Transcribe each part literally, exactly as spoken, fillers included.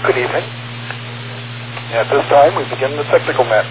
Good evening. At this time, we begin the technical net.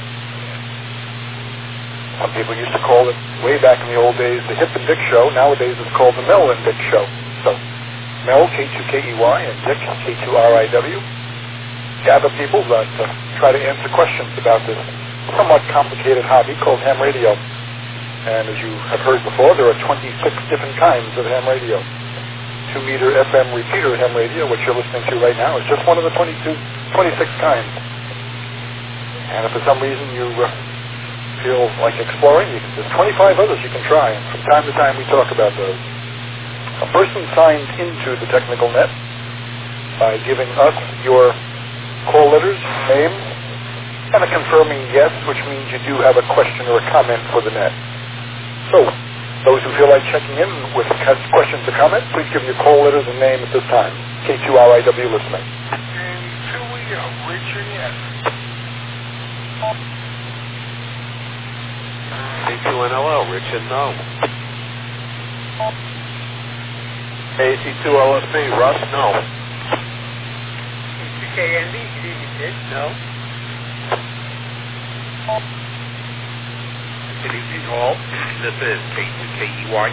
Some people used to call it, way back in the old days, the Hip and Dick Show. Nowadays, it's called the Mel and Dick Show. So, Mel, K two K E Y, and Dick, K two R I W, gather people that uh, try to answer questions about this somewhat complicated hobby called ham radio. And as you have heard before, there are twenty-six different kinds of ham radio. two-meter F M repeater ham radio, which you're listening to right now, is just one of the twenty-two, twenty-six kinds. And if for some reason you uh, feel like exploring, you can, there's twenty-five others you can try. And from time to time we talk about those. A person signs into the technical net by giving us your call letters, name, and a confirming yes, which means you do have a question or a comment for the net. So, those who feel like checking in with questions or comments, please give your call letters and name at this time. K two R I W listening. And two we go, Richard, yes. K two N L L, Richard, no. A C two L S B, Russ, no. K two K N D, good evening, Dick, no. Good evening, all. This is K two K E Y.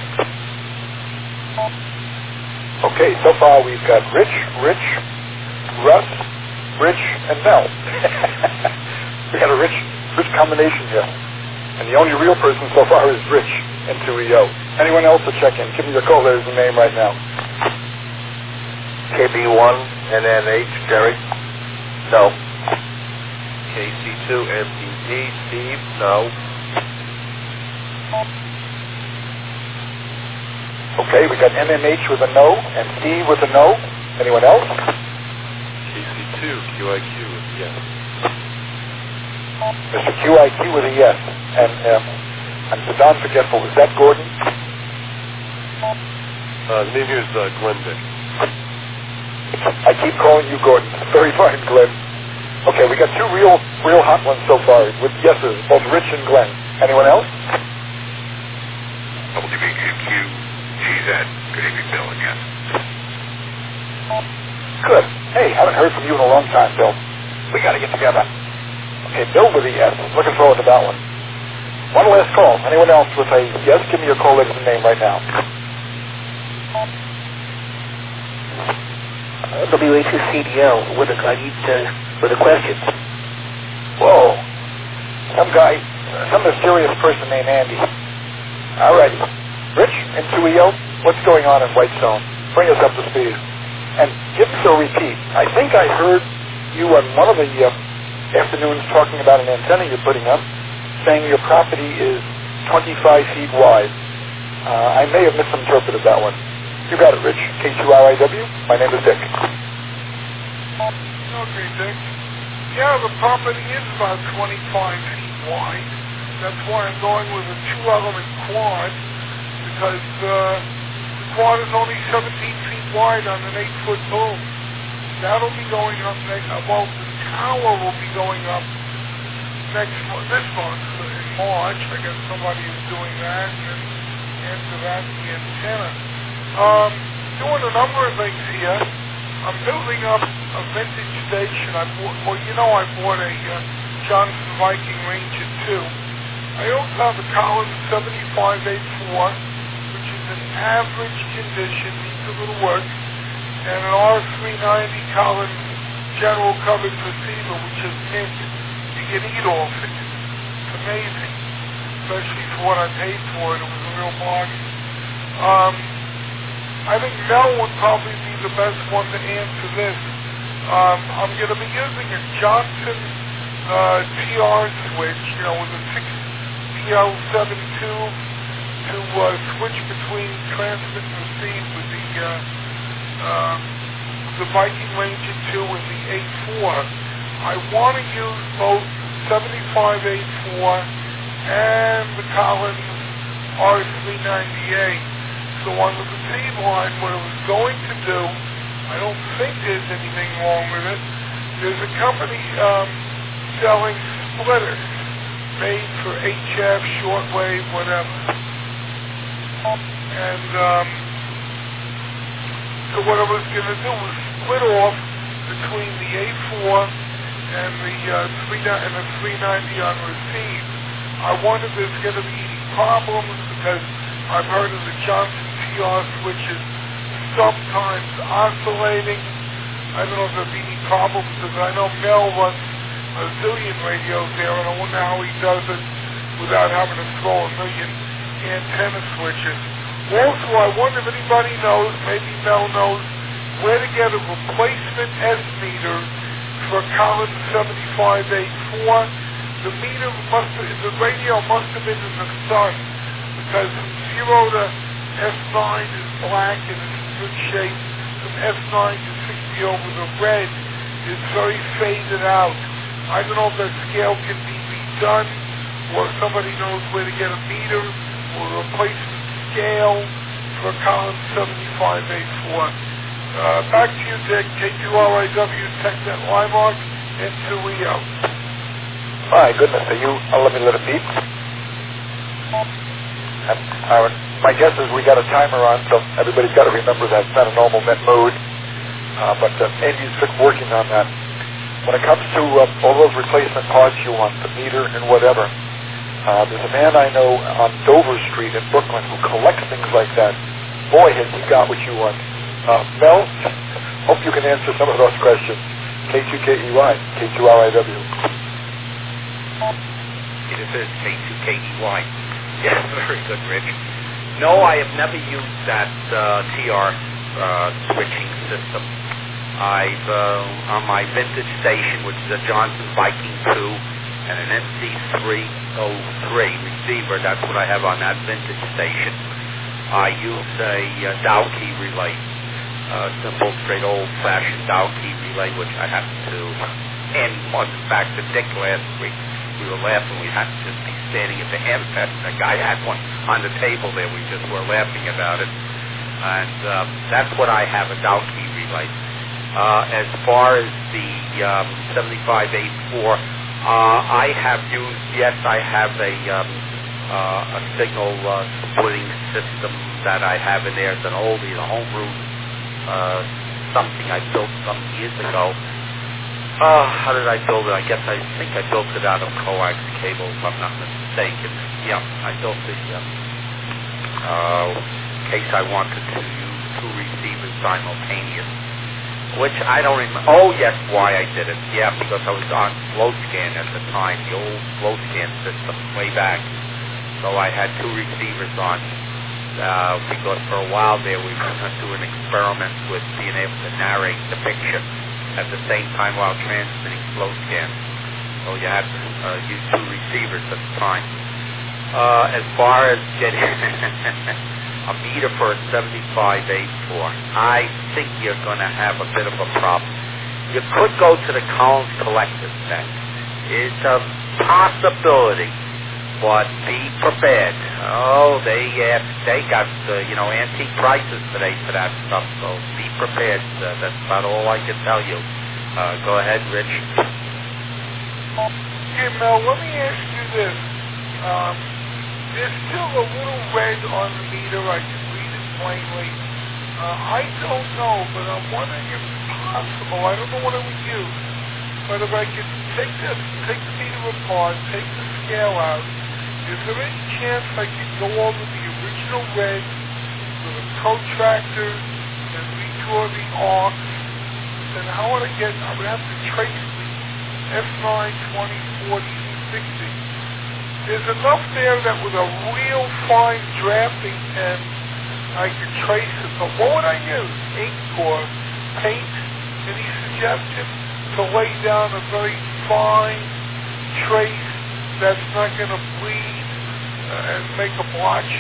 Okay, so far we've got Rich, Rich, Russ, Rich, and Mel. We got a rich, rich combination here. And the only real person so far is Rich, N two E O. Anyone else to check in? Give me your call letters and name right now. K B one, N N H, Derek, no. K C two, M D D, Steve, no. Okay, we got N M H with a no, and Steve with a no. Anyone else? K C two, Q I Q, yes. Mister Q I Q with a yes. And um, I'm so darn forgetful. Is that Gordon? Uh, the name here is uh, Glenn Dick. I keep calling you Gordon. Very fine, Glenn. Okay, we got two real, real hot ones so far with yeses, both Rich and Glenn. Anyone else? W B Q Q G Z. Good evening, Bill, and yes. Good. Hey, haven't heard from you in a long time, Bill. We got to get together. Okay, Bill with a yes. Looking forward to that one. One last call. Anyone else with a yes? Give me your call letters and name right now. Uh, W A two C D L with a, I need, uh, with a question. Whoa. Some guy, uh, some mysterious person named Andy. All righty. Rich, N two E O, what's going on in Whitestone? Bring us up to speed. And give us a repeat. I think I heard you on one of the uh, afternoons talking about an antenna you're putting up, saying your property is twenty-five feet wide. Uh, I may have misinterpreted that one. You got it, Rich. K two R I W. My name is Dick. Okay, Dick. Yeah, the property is about twenty-five feet wide. That's why I'm going with a two-element quad, because uh, the quad is only seventeen feet wide on an eight-foot boom. That'll be going up next. Well, the tower will be going up next month, this month in March. I guess somebody is doing that, and after that, the antenna. Um, doing a number of things here. I'm building up a vintage station. I bought, well, you know, I bought a uh, Johnson Viking Ranger two. I also have a Collins seventy-five eighty-four, which is in average condition, needs a little work, and an R three ninety Collins general covered receiver, which is mint. You can eat off it. It's amazing, especially for what I paid for it. It was a real bargain. Um, I think Mel would probably be the best one to answer this. Um, I'm going to be using a Johnson uh, T R switch, you know, with a six P L seventy-two to uh, switch between transmit and receive with the uh, uh, the Viking Ranger two and the eight four. I want to use both seventy-five eight four and the Collins R three ninety-eight. So on the receive line, what I was going to do, I don't think there's anything wrong with it. There's a company um, selling splitters made for H F, shortwave, whatever. And um, so what I was going to do was split off between the eight three and a three ninety on receive. I wonder if there's going to be any problems because I've heard of the Johnson T R switches sometimes oscillating. I don't know if there'll be any problems because I know Mel runs a zillion radios there, and I wonder how he does it without having to throw a million antenna switches. Also, I wonder if anybody knows, maybe Mel knows, where to get a replacement S meter for Collins seventy-five eighty-four. The meter must have, the radio must have been in the sun because from zero to S nine is black and it's in good shape. From S nine to sixty over the red is very faded out. I don't know if that scale can be redone or if somebody knows where to get a meter or a replacement scale for Collins seventy-five eighty-four. Uh, back to you, Dick. K two R I W, TechNet Livemark, and two E O. My goodness, are you, uh, let me let it beep. And, uh, my guess is we got a timer on, so everybody's got to remember that it's not a normal net mode. Uh, but uh, Andy's been working on that. When it comes to uh, all those replacement parts you want, the meter and whatever, uh, there's a man I know on Dover Street in Brooklyn who collects things like that. Boy, has he got what you want. Uh, Mel, hope you can answer some of those questions. K two K E Y, K two R I W. This is K two K E Y. Yeah, very good, Rich. No, I have never used that uh, T R uh, switching system. I've, uh, on my vintage station, which is a Johnson Viking two and an M C three oh three receiver, that's what I have on that vintage station. I use a uh, Dow key relay, uh, simple, straight, old-fashioned Dow key relay, which I have to end. On the fact that Dick last week, we were laughing. We had to just be standing at the Hamfest. The guy had one on the table there. We just were laughing about it. And um, that's what I have, a Dow key relay. Uh, as far as the um, seventy-five eighty-four, uh, I have used, yes, I have a, um, uh, a signal uh, splitting system that I have in there. It's an oldie, a homebrew, uh, something I built some years ago. Uh, how did I build it? I guess I think I built it out of coax cable, if I'm not mistaken. Yeah, I built the, uh, uh, in case I wanted to use two receivers simultaneous, which I don't remember. Oh, yes, why I did it. Yeah, because I was on FlowScan at the time, the old FlowScan system, way back. So I had two receivers on, uh, because for a while there we were going to do an experiment with being able to narrate the picture at the same time while transmitting FlowScan. So you had to uh, use two receivers at the time. Uh, as far as getting a meter for a seventy-five eighty-four, I think you're going to have a bit of a problem. You could go to the Collins Collective then. It's a possibility, but be prepared. Oh, they uh, they got uh, you know antique prices today for that stuff, so be prepared. Uh, that's about all I can tell you. Uh, go ahead, Rich. Hey, Mel, let me ask you this. Um, there's still a little red on the meter. I can read it plainly. Uh, I don't know, but I'm wondering if it's possible. I don't know what I would use, but if I could take the take the meter apart, take the scale out. Is there any chance I could go over the original red with a protractor and redraw the arc? Then how would I get, I would have to trace the F nine, twenty, forty, sixty. There's enough there that with a real fine drafting pen, I could trace it. But what would I use? Ink or paint? Any suggestion to lay down a very fine trace that's not going to bleed uh, and make a blotch?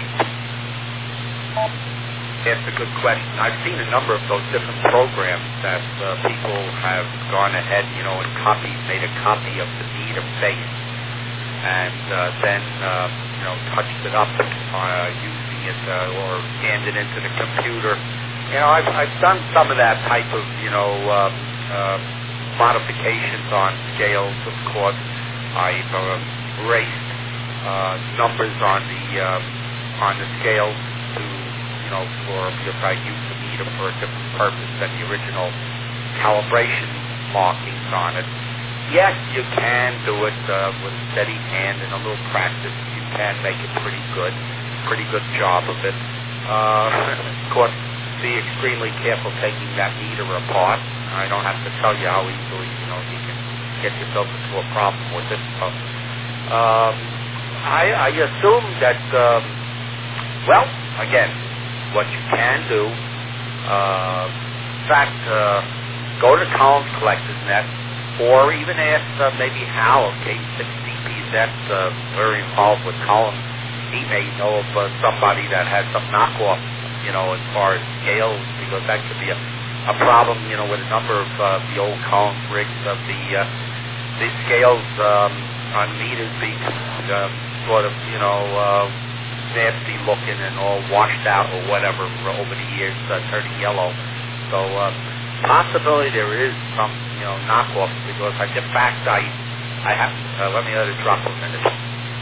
That's a good question. I've seen a number of those different programs that uh, people have gone ahead, you know, and copied, made a copy of the meter face, and uh, then, uh, you know, touched it up uh, using it uh, or scanned it into the computer. You know, I've, I've done some of that type of, you know, uh, uh, modifications on scales, of course. I've uh, erased uh, numbers on the uh, on the scales to, you know, for because I used the meter for a different purpose than the original calibration markings on it. yes, you can do it uh, with a steady hand and a little practice. You can make it pretty good, pretty good job of it. Uh, of course, be extremely careful taking that meter apart. I don't have to tell you how easily, you know, you can get yourself into a problem with it. So, um, I, I assume that, um, well, again, what you can do, uh, in fact, uh, go to Collins Collector's Net, or even ask uh, maybe Hal of K six D P Z, uh, very involved with Collins. He may know of uh, somebody that has some knockoff, you know, as far as scales, because that could be a, a problem, you know, with a number of uh, the old Collins rigs of the uh, the scales um, on meters being uh, sort of, you know, uh, nasty looking and all washed out or whatever over the years, uh, turning yellow. So uh, possibility there is some, you know, knockoff, because I get back, I I have uh, let me let it drop for a minute.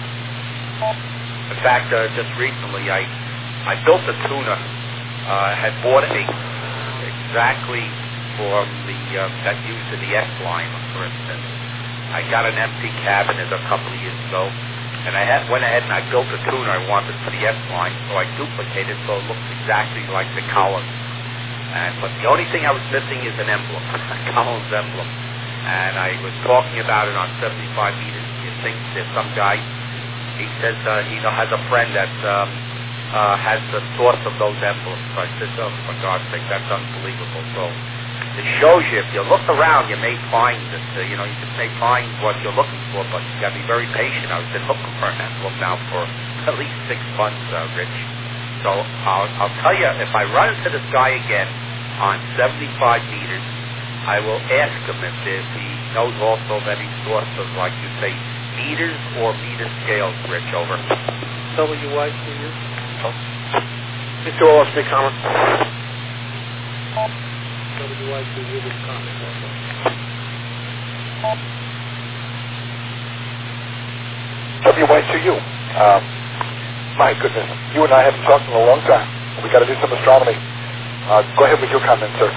In fact, uh, just recently I I built a tuner. I uh, had bought a exactly from the uh, that used in the S line, for instance. I got an empty cabinet a couple of years ago, and I had, went ahead and I built a tuner I wanted for the S line, so I duplicated so it looks exactly like the Collins. And but the only thing I was missing is an emblem, a Collins emblem. And I was talking about it on seventy-five meters. You think there's some guy, he says uh, he has a friend that um, uh, has the source of those emblems. So I said, oh, for God's sake, that's unbelievable. So it shows you, if you look around, you may find that, uh, you know, you just may find what you're looking for, but you got to be very patient. I was been looking for an emblem now for at least six months, uh, Rich. So I'll, I'll tell you, if I run into this guy again on seventy-five meters, I will ask him if, if he knows also of any source of, like you say, meters or meter scales, Rich, over. W Y C U. Oh. Mister Wallace, big comment. W Y C U, big comment also. W Y C U. Um, my goodness, you and I haven't talked in a long time. We got to do some astronomy. Uh, go ahead with your comment, sir.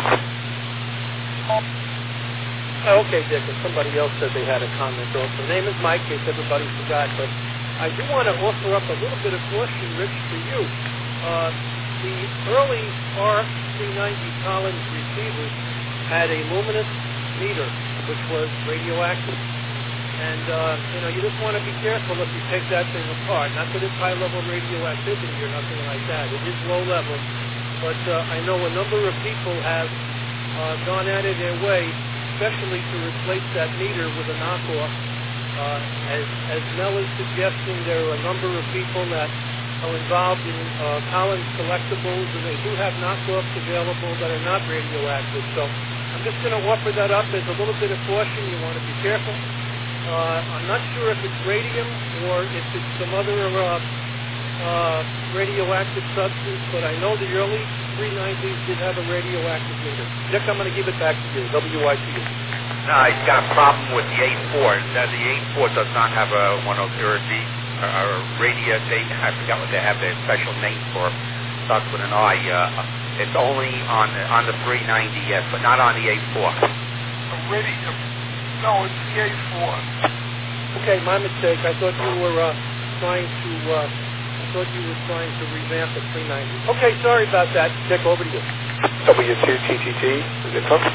Oh, okay, Dick. And somebody else said they had a comment also. Name is Mike, in case everybody forgot. But I do want to offer up a little bit of caution, Rich, for you. Uh, the early R three ninety Collins receivers had a luminous meter, which was radioactive. And, uh, you know, you just want to be careful if you take that thing apart. Not that it's high-level radioactivity or nothing like that. It is low-level. But uh, I know a number of people have uh, gone out of their way, especially to replace that meter with a knockoff. Uh, as, as Mel is suggesting, there are a number of people that are involved in uh, Collins collectibles, and they do have knockoffs available that are not radioactive. So I'm just going to offer that up as a little bit of caution. You want to be careful. Uh, I'm not sure if it's radium or if it's some other uh, uh, radioactive substance, but I know the early three nineties did have a radioactive meter. Dick, I'm going to give it back to you. W Y C U. No, he's got a problem with the eight four. The eight four does not have a one oh zero D or radio. They, I forgot what they have their special name for. Starts with an I. Uh, it's only on on the three ninety, yes, but not on the eight four. Iridium. No, it's the eight four. Okay, my mistake. I thought you were uh, trying to. Uh, I thought you were trying to revamp the three ninety. Okay, sorry about that. Dick, over to you. W two T T T, is it folks?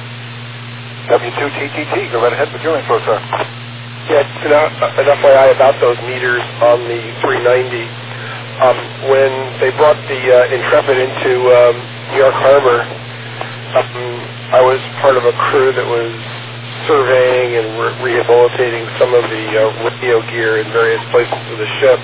W two T T T, go right ahead with your info, sir. Yeah, an, an F Y I about those meters on the three ninety. Um, when they brought the uh, Intrepid into um, New York Harbor, um, I was part of a crew that was surveying and re- rehabilitating some of the uh, radio gear in various places of the ship.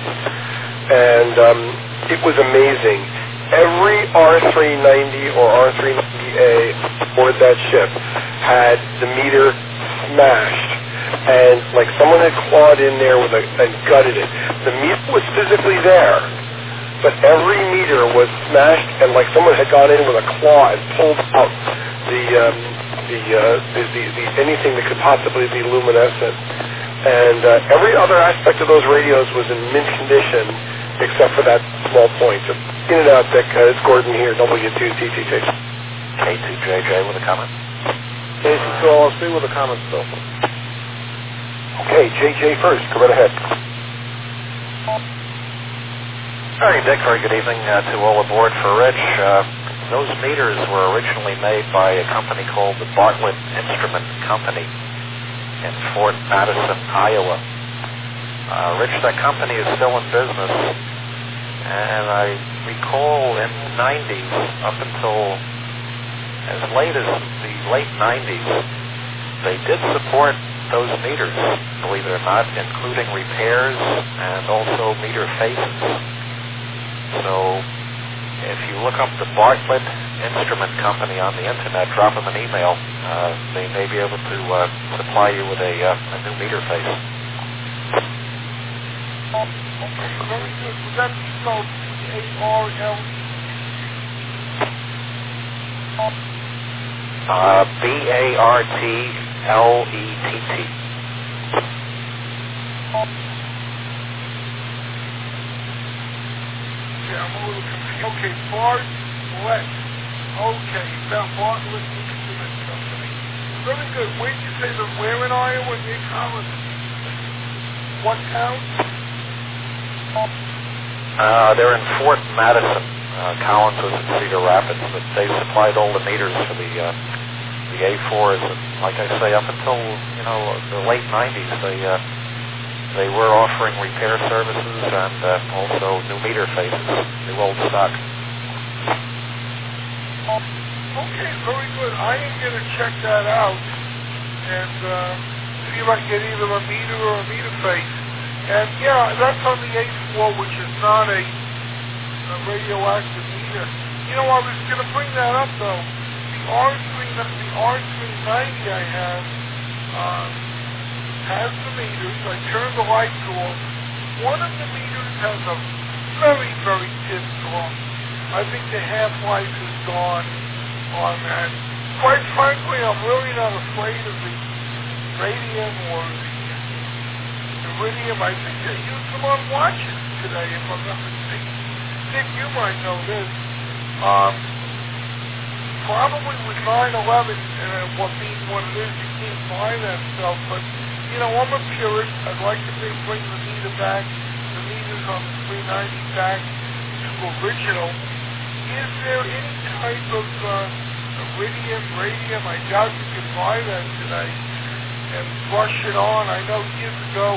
And um, it was amazing. Every R three ninety or R three ninety A aboard that ship had the meter smashed. And like someone had clawed in there with a, and gutted it. The meter was physically there, but every meter was smashed, and like someone had gone in with a claw and pulled out the um, the, uh, the, the the anything that could possibly be luminescent. And uh, every other aspect of those radios was in mint condition, except for that small point. Just in and out, Dick. Uh, it's Gordon here, W two T T T. K two J J with a comment. K two L S B with a comment still. Okay, J J first. Go right ahead. Hi, Dick. Very good evening uh, to all aboard for Rich. Uh, those meters were originally made by a company called the Bartlett Instrument Company in Fort Madison, Iowa. Uh, Rich, that company is still in business, and I recall in the nineties, up until as late as the late nineties, they did support those meters, believe it or not, including repairs and also meter faces. So if you look up the Bartlett Instrument Company on the internet, drop them an email. Uh, they may be able to uh, supply you with a, uh, a new meter face. Okay, very good. Was that spelled B A R L E? Uh, B A R T L E T T. Yeah, I'm a little confused. Okay, Bartlett. Okay, that Bartlett Instrument Company. Very good. Where did you say that? Where in Iowa? Near Collins? What town? Uh, they're in Fort Madison. Uh, Collins was in Cedar Rapids, but they supplied all the meters for the uh, the A fours, and like I say, up until you know the late nineties, they uh, they were offering repair services and uh, also new meter faces, new old stock. Okay, very good. I am going to check that out and uh, see if I can get either a meter or a meter face. And yeah, that's on the eighth floor, which is not a, a radioactive meter. You know, I was going to bring that up though. The R three, the R three ninety I have um, has the meters. I turned the lights off. One of the meters has a very, very dim glow. I think the half-life is gone on that. Quite frankly, I'm really not afraid of the radium or the iridium. I think they use them on watches today, if I'm not mistaken. Dick, you might know this. Um, probably with nine eleven, and what being what it is, you can't buy that stuff. But, you know, I'm a purist. I'd like to say bring the meter back, the meters on the three ninety back to original. Is there any type of uh, iridium, radium? I doubt you can buy that today and brush it on. I know years ago,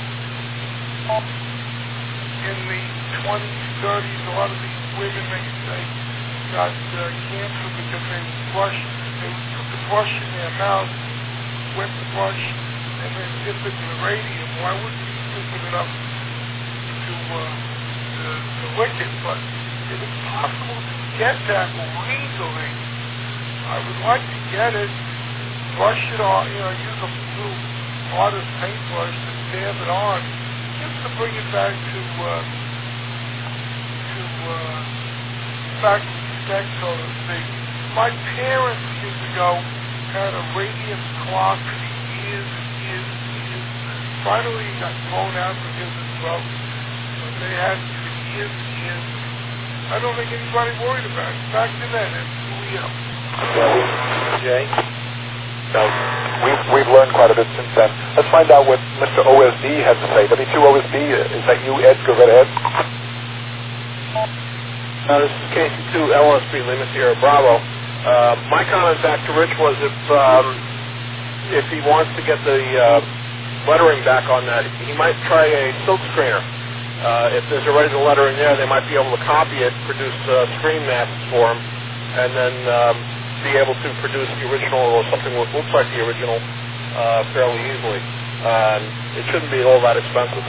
in the twenties, thirties, a lot of these women, they say, got uh, cancer because they would brush, they would put the brush in their mouth, wet the brush, and then dip it in the radium. Well, I wouldn't be stupid enough to, uh, to, to lick it, but if it's possible to get that legally, I would like to get it, brush it on, you know, use a little artist paintbrush to dab it on, just to bring it back to, uh, to, uh, back to spec, so to speak. My parents years ago had a radium clock for years and years and years. Finally it got thrown out because it broke, but they had it for years and years. I don't think anybody worried about it. Back to then, it's Julio. Jay? So we've, we've learned quite a bit since then. Let's find out what Mister O S B has to say. W two O S B, is that you, Ed? Go right ahead. Uh, this is K C two L S B, Lima Sierra Bravo. Uh, my comment back to Rich was if um, if he wants to get the uh, lettering back on that, he might try a silk screener. Uh, if there's original lettering there, they might be able to copy it, produce uh, screen masks for him, and then um, be able to produce the original or something that looks like the original uh, fairly easily. Uh, it shouldn't be all that expensive.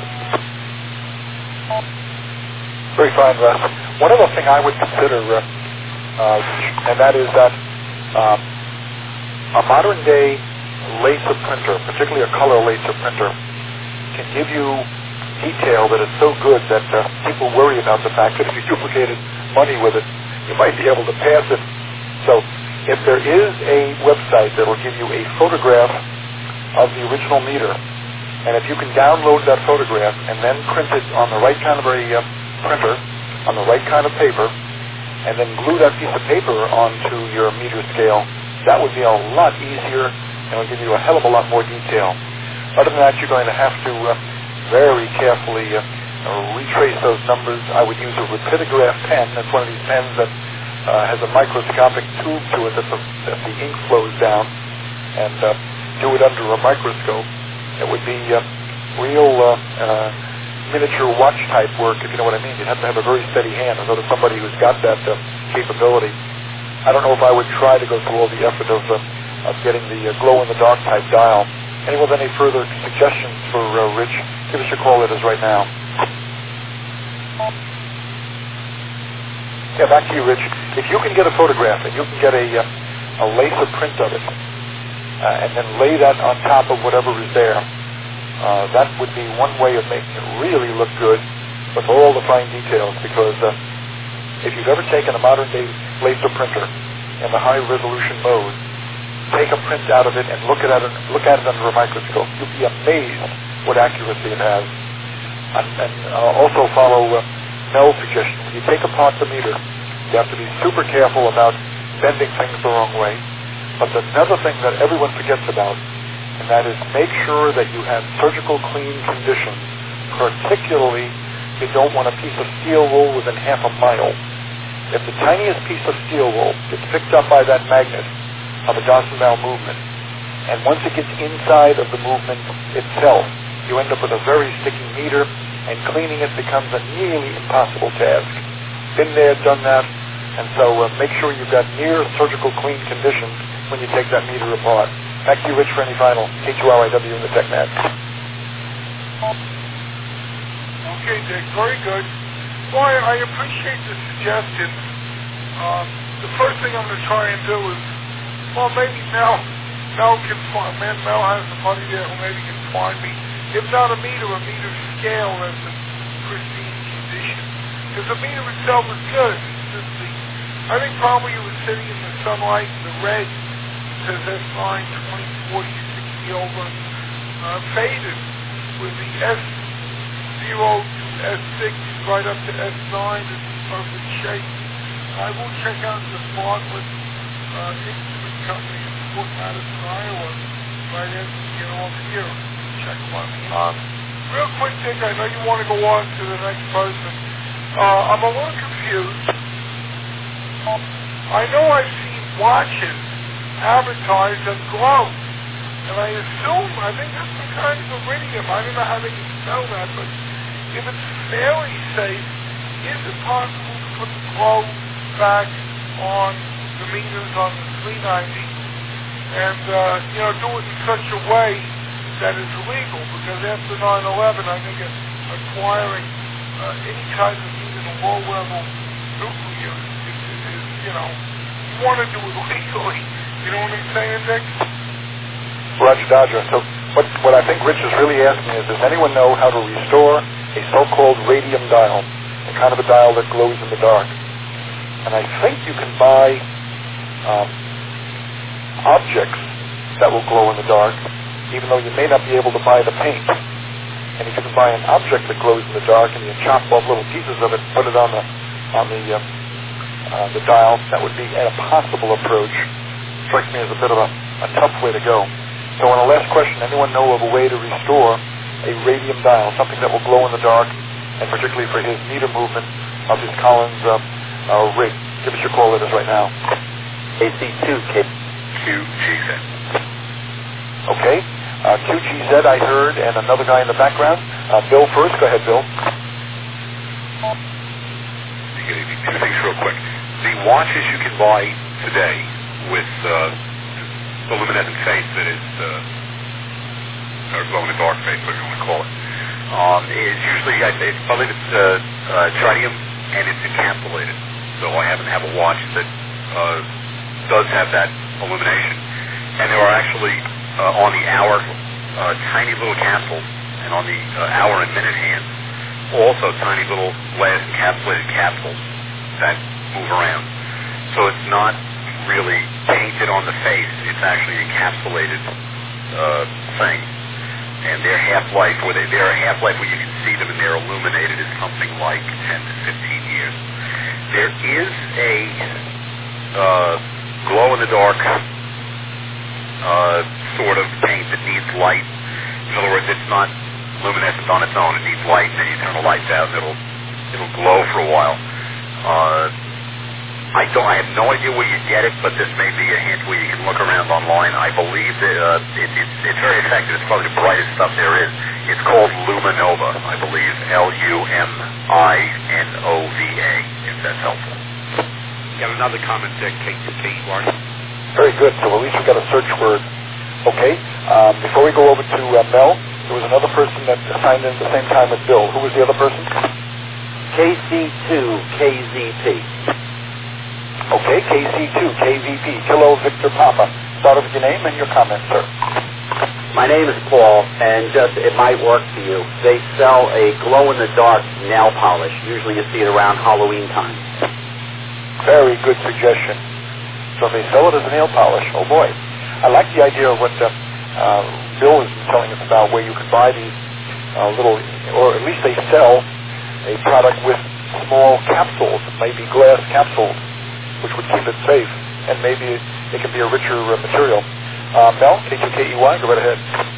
Very fine, Russ. One other thing I would consider, uh, uh, and that is that um, a modern-day laser printer, particularly a color laser printer, can give you detail that is so good that uh, people worry about the fact that if you duplicated money with it, you might be able to pass it. So if there is a website that will give you a photograph of the original meter, and if you can download that photograph and then print it on the right kind of a uh, printer, on the right kind of paper, and then glue that piece of paper onto your meter scale, that would be a lot easier and will give you a hell of a lot more detail. Other than that, you're going to have to uh, very carefully uh, uh, retrace those numbers. I would use a rapidograph pen. That's one of these pens that uh, has a microscopic tube to it that the, that the ink flows down, and uh, do it under a microscope. It would be uh, real uh, uh, miniature watch type work, if you know what I mean. You'd have to have a very steady hand. I'll go to somebody who's got that uh, capability. I don't know if I would try to go through all the effort of, uh, of getting the uh, glow-in-the-dark type dial. Anyone with any further suggestions for uh, Rich, give us a call. It is right now. Yeah, back to you, Rich. If you can get a photograph and you can get a, uh, a laser print of it, uh, and then lay that on top of whatever is there, uh, that would be one way of making it really look good with all the fine details, because uh, if you've ever taken a modern-day laser printer in the high-resolution mode, take a print out of it and look at it, look at it under a microscope. You'll be amazed what accuracy it has. And, and uh, also follow uh, Mel's suggestion. When you take apart the meter, you have to be super careful about bending things the wrong way. But another thing that everyone forgets about, and that is make sure that you have surgical clean conditions. Particularly, you don't want a piece of steel wool within half a mile. If the tiniest piece of steel wool gets picked up by that magnet of a Dawson-Bell movement, and once it gets inside of the movement itself, you end up with a very sticky meter, and cleaning it becomes a nearly impossible task. Been there, done that, and so uh, make sure you've got near surgical clean conditions when you take that meter apart. Back to you, Rich, for any final K two R I W in the TechNet. Okay, Dick, very good. Well, I, I appreciate the suggestions. Um, the first thing I'm going to try and do is, well, maybe Mel, Mel can find, man, Mel has somebody there who maybe can find me, if not a meter, a meter scale that's in pristine condition. Because the meter itself is good. It's just the, I think probably it was sitting in the sunlight, the red says S nine, twenty, forty, sixty over, uh, faded with the S zero to S six right up to S nine is in perfect shape. I will check out the Bartlett uh, Instrument Company in Fort Madison, Iowa, right after we get off here. Check them on the um, real quick, Dick, I know you want to go on to the next person. Uh, I'm a little confused. I know I've seen watches advertised as glow, and I assume, I think that's some kind of iridium. I don't know how they can spell that, but if it's fairly safe, is it possible to put the glow back on the meters on the three ninety and, uh, you know, do it in such a way that is legal? Because after nine eleven, I think acquiring uh, any kind of even low-level nuclear is, is, is, you know, you want to do it legally. You know what I'm saying, Dick? Roger Dodger. So what, what I think Rich is really asking is, does anyone know how to restore a so-called radium dial, a kind of a dial that glows in the dark? And I think you can buy um, objects that will glow in the dark, even though you may not be able to buy the paint. And if you can buy an object that glows in the dark and you chop off little pieces of it, put it on the on the uh, uh, the dial, that would be a possible approach. Strikes me as a bit of a, a tough way to go. So on the last question, anyone know of a way to restore a radium dial, something that will glow in the dark, and particularly for his meter movement of his Collins uh, uh, rig? Give us your call. It is right now. A C two K. Q G Z. Okay. Uh, Q G Z I heard, and another guy in the background. Uh, Bill first. Go ahead, Bill. Good evening. Two things real quick. The watches you can buy today with uh, the luminescent face that is, uh, or glow in the dark face, whatever you want to call it, um, is usually, I, I believe it's uh, uh, tritium, and it's encapsulated. So I happen to have a watch that uh, does have that illumination. And there are actually, uh, on the hour, uh, tiny little capsules, and on the uh, hour and minute hands, also tiny little glass encapsulated capsules that move around. So it's not really painted on the face, it's actually encapsulated uh, thing. And their half-life, where they, their half-life where you can see them and they're illuminated, is something like ten to fifteen years. There is a uh, glow-in-the-dark uh, sort of paint that needs light. In other on its own. It needs light, and then you turn the lights out, and it'll it'll glow for a while. Uh, I don't. I have no idea where you get it, but this may be a hint where you can look around online. I believe that uh, it, it's, it's very effective. It's probably the brightest stuff there is. It's called Luminova, I believe, L U M I N O V A, if that's helpful. You have another comment there, K two K E Y. Very good. So at least we got a search word. Okay. Um, before we go over to uh, Mel, there was another person that signed in at the same time as Bill. Who was the other person? K C two K Z P. Okay, K C two K V P, Kilo Victor Papa. Start with your name and your comment, sir. My name is Paul, and just it might work for you. They sell a glow-in-the-dark nail polish. Usually you see it around Halloween time. Very good suggestion. So they sell it as a nail polish. Oh boy. I like the idea of what uh, uh, Bill is telling us about, where you can buy these uh, little, or at least they sell a product with small capsules, maybe glass capsules, which would keep it safe, and maybe it, it can be a richer uh, material. Uh, Mel, K two K E Y, go right ahead.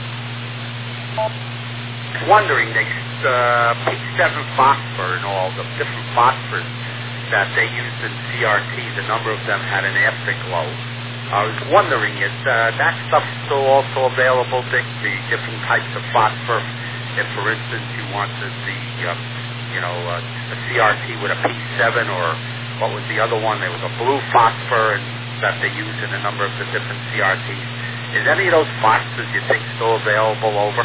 Wondering, they uh, P seven phosphor and all the different phosphors that they used in C R T, the number of them had an afterglow. I was wondering, is uh, that stuff still also available, Dick, the different types of phosphor? If, for instance, you wanted the, uh, you know, uh, a C R T with a P seven, or what was the other one? There was a blue phosphor and that they use in a number of the different C R Ts. Is any of those phosphors you think still available over?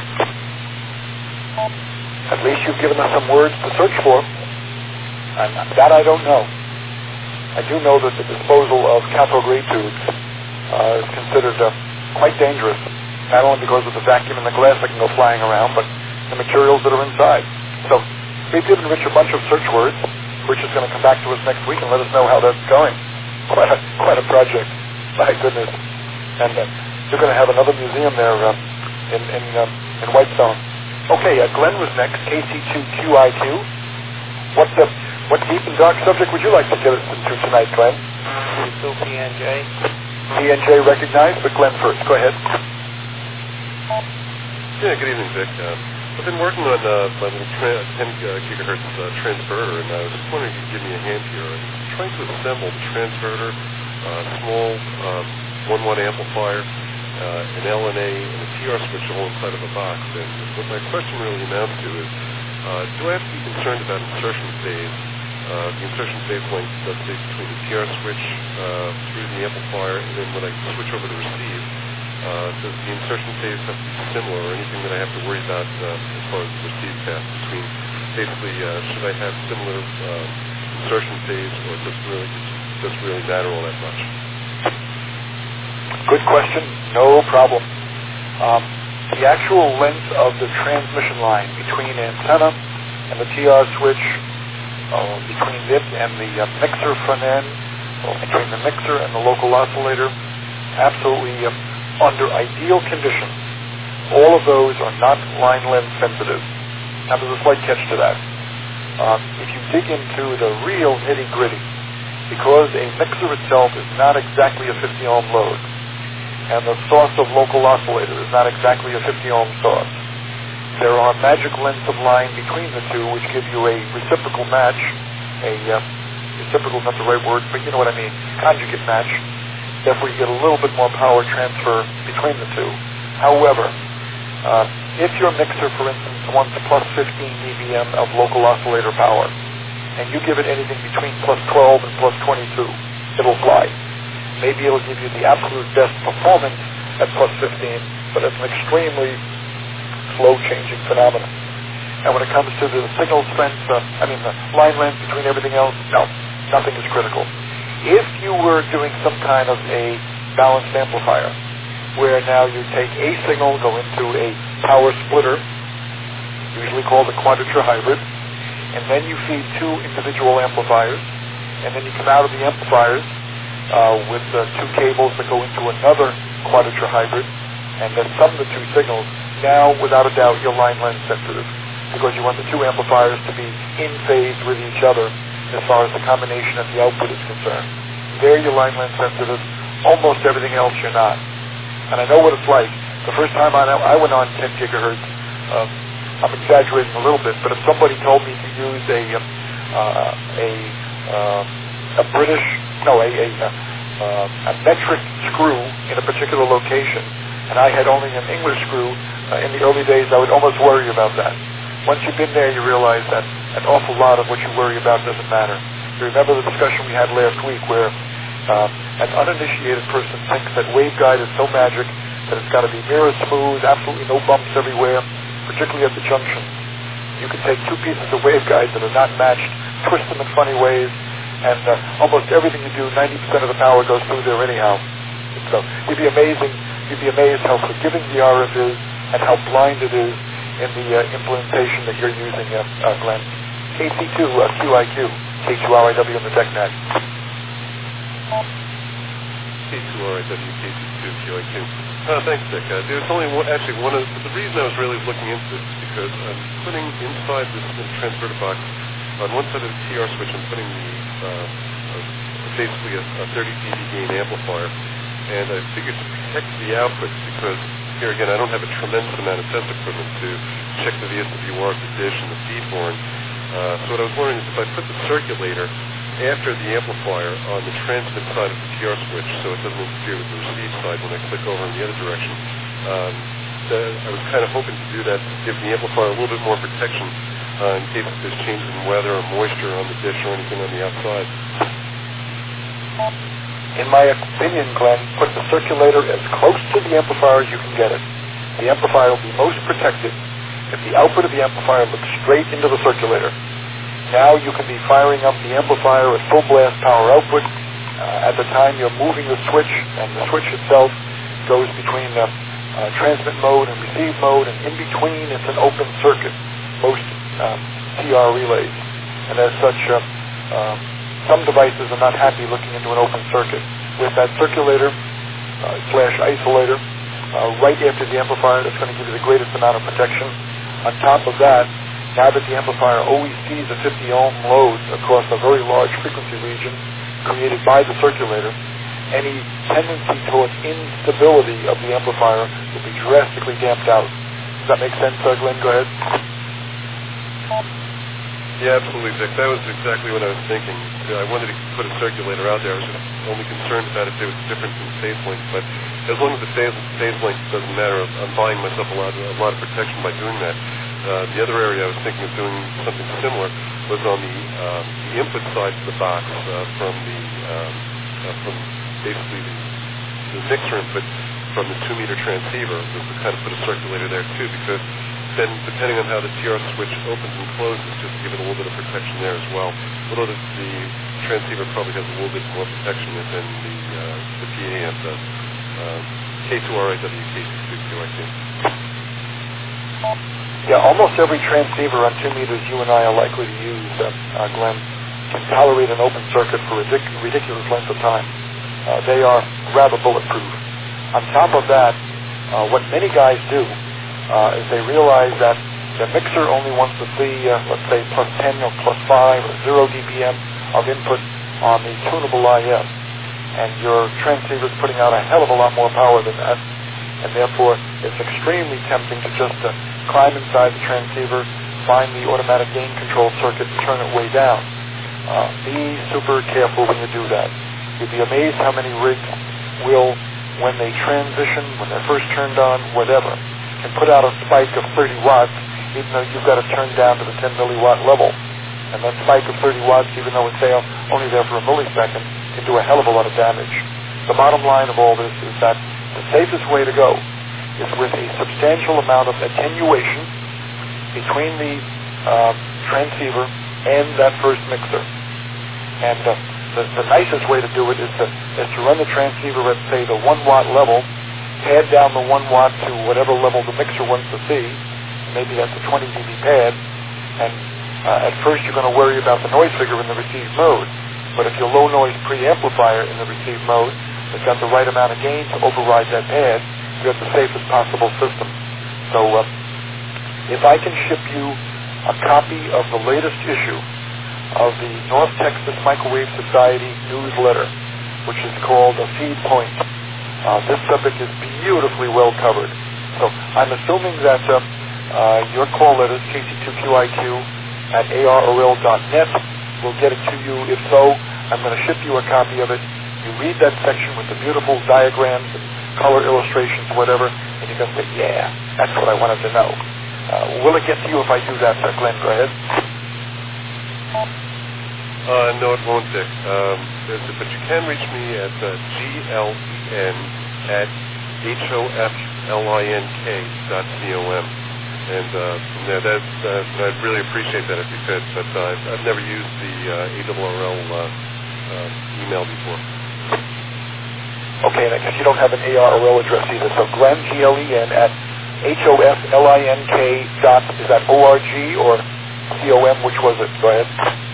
At least you've given us some words to search for. And that I don't know. I do know that the disposal of cathode ray tubes uh, is considered uh, quite dangerous, not only because of the vacuum and the glass that can go flying around, but the materials that are inside. So we've given Rich a bunch of search words. Rich is going to come back to us next week and let us know how that's going. Quite a, quite a project, my goodness. And uh, you're going to have another museum there uh, in in, uh, in Whitestone. Okay, uh, Glenn was next, K C two Q I Q. What the, what deep and dark subject would you like to get us into tonight, Glenn? Still P N J. P N J recognized, but Glenn first. Go ahead. Yeah, good evening, Dick. Uh, I've been working on uh, my little tra- ten gigahertz uh, transverter, and I was just wondering if you could give me a hand here. I'm trying to assemble the transverter, uh, small um, one watt amplifier, uh, an L N A, and a T R switch all inside of a box. And what my question really amounts to is, uh, do I have to be concerned about insertion phase, uh, the insertion phase length, let's say, between the T R switch uh, through the amplifier, and then when I switch over to receive, uh, does the insertion phase have to be similar, or anything that I have to worry about uh, as far as the receive path between, basically, uh, should I have similar uh, insertion phase, or does it really, does it really matter all that much? Good question. No problem. Um, the actual length of the transmission line between antenna and the T R switch, uh, between it and the uh, mixer front end, or between the mixer and the local oscillator, absolutely uh, under ideal conditions. All of those are not line length sensitive. Now there's a slight catch to that. Um, if you dig into the real nitty gritty, because a mixer itself is not exactly a fifty ohm load, and the source of local oscillator is not exactly a fifty ohm source, there are magic lengths of line between the two which give you a reciprocal match, a uh, reciprocal is not the right word, but you know what I mean, conjugate match. Therefore you get a little bit more power transfer between the two. However, uh, if your mixer, for instance, wants plus fifteen dBm of local oscillator power, and you give it anything between plus twelve and plus twenty-two, it'll fly. Maybe it'll give you the absolute best performance at plus fifteen, but it's an extremely slow-changing phenomenon. And when it comes to the signal strength, uh, I mean the line length between everything else, no, nothing is critical. If you were doing some kind of a balanced amplifier, where now you take a signal, go into a power splitter, usually called a quadrature hybrid, and then you feed two individual amplifiers, and then you come out of the amplifiers uh, with uh, two cables that go into another quadrature hybrid, and then sum the two signals. Now, without a doubt, you're line length sensitive, because you want the two amplifiers to be in phase with each other as far as the combination of the output is concerned. There you're line length sensitive. Almost everything else you're not. And I know what it's like. The first time I, I went on ten gigahertz, uh, I'm exaggerating a little bit, but if somebody told me to use a uh, a uh, a British, no, a a, uh, a metric screw in a particular location, and I had only an English screw, uh, in the early days I would almost worry about that. Once you've been there, you realize that an awful lot of what you worry about doesn't matter. You remember the discussion we had last week where uh, an uninitiated person thinks that waveguide is so magic that it's got to be mirror smooth, absolutely no bumps everywhere, particularly at the junction. You can take two pieces of waveguide that are not matched, twist them in funny ways, and uh, almost everything you do, ninety percent of the power goes through there anyhow. So you'd be amazing, you'd be amazed how forgiving the R F is and how blind it is in the uh, implementation that you're using, uh, uh, Glenn. K C two, uh, Q I Q, K two R I W in the TechNet. K two R I W, K two Q I Q. Uh, thanks, Dick. Uh, there's only one, actually one of the reason I was really looking into this is because I'm putting inside this transverter box on one side of the T R switch. I'm putting the uh, uh, basically a, a thirty D B gain amplifier, and I figured to protect the output because here again I don't have a tremendous amount of test equipment to check the V S W R, the dish, and the feed horn. Uh, so what I was wondering is if I put the circulator after the amplifier on the transmit side of the T R switch so it doesn't interfere with the receive side when I click over in the other direction. Um, the, I was kind of hoping to do that to give the amplifier a little bit more protection uh, in case there's changes in weather or moisture on the dish or anything on the outside. In my opinion, Glenn, put the circulator as close to the amplifier as you can get it. The amplifier will be most protected if the output of the amplifier looks straight into the circulator. Now you can be firing up the amplifier at full blast power output. Uh, at the time you're moving the switch, and the switch itself goes between uh, uh, transmit mode and receive mode, and in between it's an open circuit, most um, T R relays. And as such, uh, uh, some devices are not happy looking into an open circuit. With that circulator uh, slash isolator uh, right after the amplifier, that's going to give you the greatest amount of protection. On top of that, now that the amplifier always sees a fifty ohm load across a very large frequency region created by the circulator, any tendency towards instability of the amplifier will be drastically damped out. Does that make sense, uh, Glenn? Go ahead. Yeah, absolutely, Dick. That was exactly what I was thinking. I wanted to put a circulator out there. I was just only concerned about if there was a difference in phase length, but as long as the phase, phase length doesn't matter, I'm buying myself a lot, a lot of protection by doing that. Uh, the other area I was thinking of doing something similar was on the, um, the input side of the box uh, from the um, uh, from basically the, the mixer input from the two meter transceiver. We could kind of put a circulator there too, because then depending on how the T R switch opens and closes, just to give it a little bit of protection there as well. Although the, the transceiver probably has a little bit more protection than the uh, the P A amp does. Uh, K two R I W, K two Q I Q. Yeah, almost every transceiver on two meters you and I are likely to use, uh, uh, Glenn, can tolerate an open circuit for a ridic- ridiculous length of time. Uh, they are rather bulletproof. On top of that, uh, what many guys do uh, is they realize that the mixer only wants to see, uh, let's say, plus ten or plus five or zero D B M of input on the tunable I F. And your transceiver is putting out a hell of a lot more power than that. And therefore, it's extremely tempting to just uh, climb inside the transceiver, find the automatic gain control circuit, and turn it way down. Uh, be super careful when you do that. You'd be amazed how many rigs will, when they transition, when they're first turned on, whatever, can put out a spike of thirty watts, even though you've got to turn down to the ten milliwatt level. And that spike of thirty watts, even though it's there, only there for a millisecond, can do a hell of a lot of damage. The bottom line of all this is that the safest way to go is with a substantial amount of attenuation between the uh, transceiver and that first mixer. And uh, the, the nicest way to do it is to, is to run the transceiver at, say, the one watt level, pad down the one watt to whatever level the mixer wants to see. Maybe that's a twenty D B pad. And uh, at first you're going to worry about the noise figure in the receive mode. But if your low noise preamplifier in the receive mode has got the right amount of gain to override that pad, you have the safest possible system. So uh, if I can ship you a copy of the latest issue of the North Texas Microwave Society newsletter, which is called A Feed Point, uh, this subject is beautifully well covered. So I'm assuming that uh, uh, your call letters, K C two Q I Q at A R O L dot net. We'll get it to you. If so, I'm going to ship you a copy of it. You read that section with the beautiful diagrams and color illustrations, whatever, and you're going to say, yeah, that's what I wanted to know. Uh, will it get to you if I do that, uh, Glenn? Go ahead. Uh, no, it won't, Dick. Um, but you can reach me at uh, G L E N at H O F L I N K dot C O M. And uh, yeah, that, uh, I'd really appreciate that if you could, but uh, I've, I've never used the uh, A R R L uh, uh, email before. Okay, and I guess you don't have an A R R L address either. So Glenn, G L E N, at H O F L I N K dot, is that O R G or C O M? Which was it? Go ahead.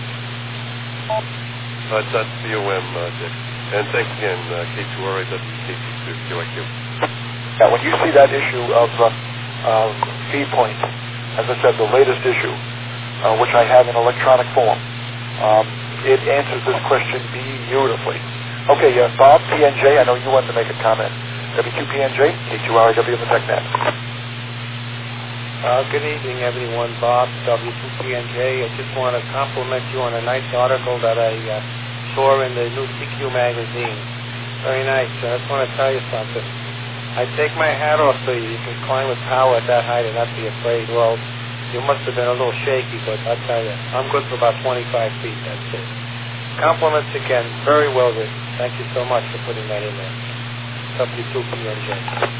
Uh, dot C O M, uh, Dick. And thanks again, uh, K two R I W, K C two Q I Q. Now, when you see that issue of uh, uh, Feed Point, as I said, the latest issue, uh, which I have in electronic form, um, it answers this question beautifully. Okay, uh, Bob, P N J, I know you wanted to make a comment. W two P N J, K two R I W in the TechNet. Uh, good evening, everyone. Bob, W two P N J. I just want to compliment you on a nice article that I uh, saw in the new C Q magazine. Very nice. I just want to tell you something. I take my hat off to you. You can climb a tower at that height and not be afraid. Well, you must have been a little shaky, but I'll tell you, I'm good for about twenty-five feet. That's it. Compliments again. Very well written. Thank you so much for putting that in there. W two P N J.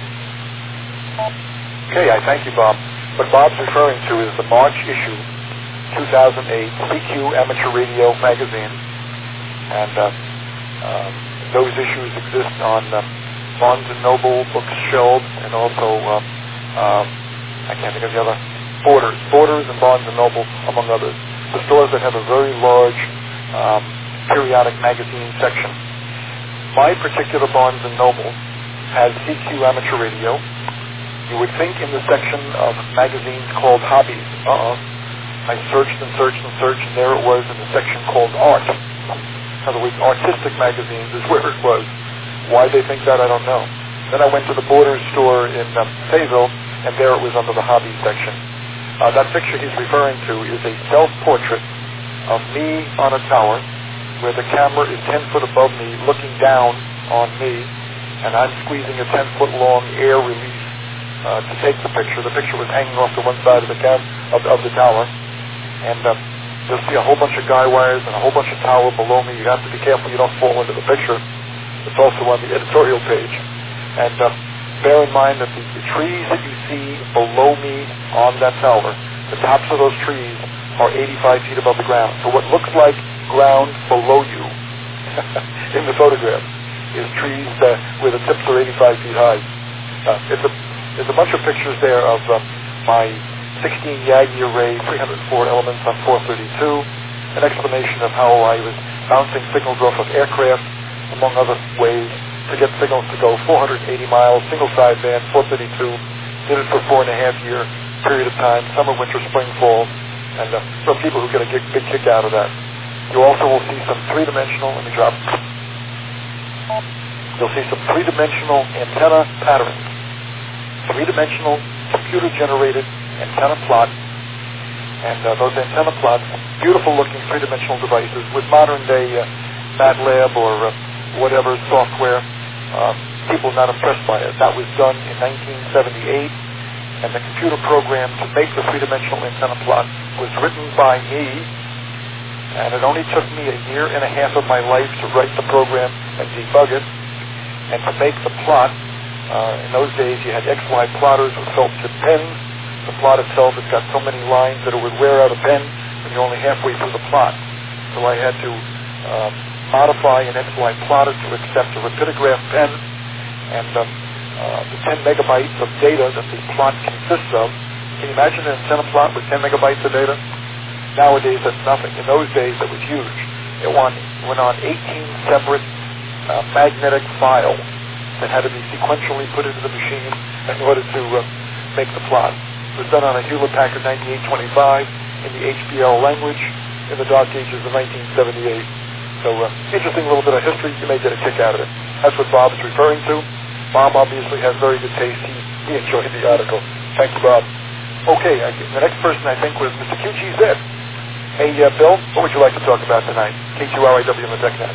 Okay, I thank you, Bob. What Bob's referring to is the March issue, two thousand eight, C Q Amateur Radio Magazine. And uh, um, those issues exist on uh, Barnes and Noble, Books Shelves, and also, uh, um, I can't think of the other, Borders. Borders and Barnes and Noble, among others. The stores that have a very large um, periodic magazine section. My particular Barnes and Noble has C Q Amateur Radio. You would think in the section of magazines called Hobbies. Uh-uh. I searched and searched and searched, and there it was in the section called Art. In other words, artistic magazines is where it was. Why they think that, I don't know. Then I went to the Borders store in um, Fayetteville, and there it was under the Hobbies section. Uh, that picture he's referring to is a self-portrait of me on a tower, where the camera is ten foot above me, looking down on me, and I'm squeezing a ten-foot-long air release Uh, to take the picture. The picture was hanging off to one side of the cam of, of the tower, and uh, you'll see a whole bunch of guy wires and a whole bunch of tower below me. You have to be careful you don't fall into the picture. It's also on the editorial page. And uh, bear in mind that the, the trees that you see below me on that tower, the tops of those trees are eighty-five feet above the ground. So what looks like ground below you in the photograph is trees uh, where the tips are eighty-five feet high. Uh, it's a There's a bunch of pictures there of uh, my sixteen Yagi array, three hundred four elements on four thirty-two, an explanation of how I was bouncing signals off of aircraft, among other ways, to get signals to go four hundred eighty miles, single sideband, four thirty-two, did it for four and a half year period of time, summer, winter, spring, fall, and uh, some people who get a big, big kick out of that. You also will see some three-dimensional, let me drop, you'll see some three-dimensional antenna patterns. Three-dimensional, computer-generated antenna plot, and uh, those antenna plots, beautiful-looking three-dimensional devices with modern-day uh, MATLAB or uh, whatever software. Uh, people not impressed by it. That was done in nineteen seventy-eight, and the computer program to make the three-dimensional antenna plot was written by me, and it only took me a year and a half of my life to write the program and debug it, and to make the plot. Uh, in those days, you had X Y plotters with felt-tip pens. The plot itself has got so many lines that it would wear out a pen when you're only halfway through the plot. So I had to uh, modify an X Y plotter to accept a rapidograph pen, and uh, uh, the ten megabytes of data that the plot consists of. Can you imagine an antenna plot with ten megabytes of data? Nowadays, that's nothing. In those days, it was huge. It went, went on eighteen separate uh, magnetic files that had to be sequentially put into the machine in order to uh, make the plot. It was done on a Hewlett-Packard ninety-eight twenty-five in the H B L language in the dark ages of nineteen seventy-eight. So, uh, interesting little bit of history. You may get a kick out of it. That's what Bob is referring to. Bob obviously has very good taste. He, he enjoyed the article. Thank you, Bob. Okay, I, the next person I think was Mister Q G Z. Hey, uh, Bill, what would you like to talk about tonight? K two R I W on the TechNet.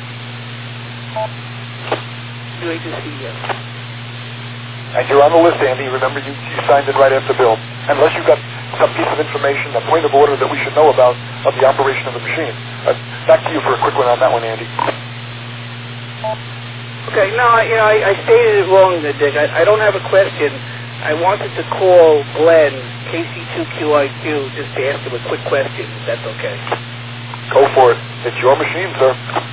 W A T C D. And you're on the list, Andy. Remember, you, you signed in right after Bill. Unless you've got some piece of information, a point of order that we should know about of the operation of the machine. Uh, back to you for a quick one on that one, Andy. Okay, no, I, you know, I, I stated it wrong, Dick. I, I don't have a question. I wanted to call Glenn, K C two Q I Q, just to ask him a quick question, if that's okay. Go for it. It's your machine, sir.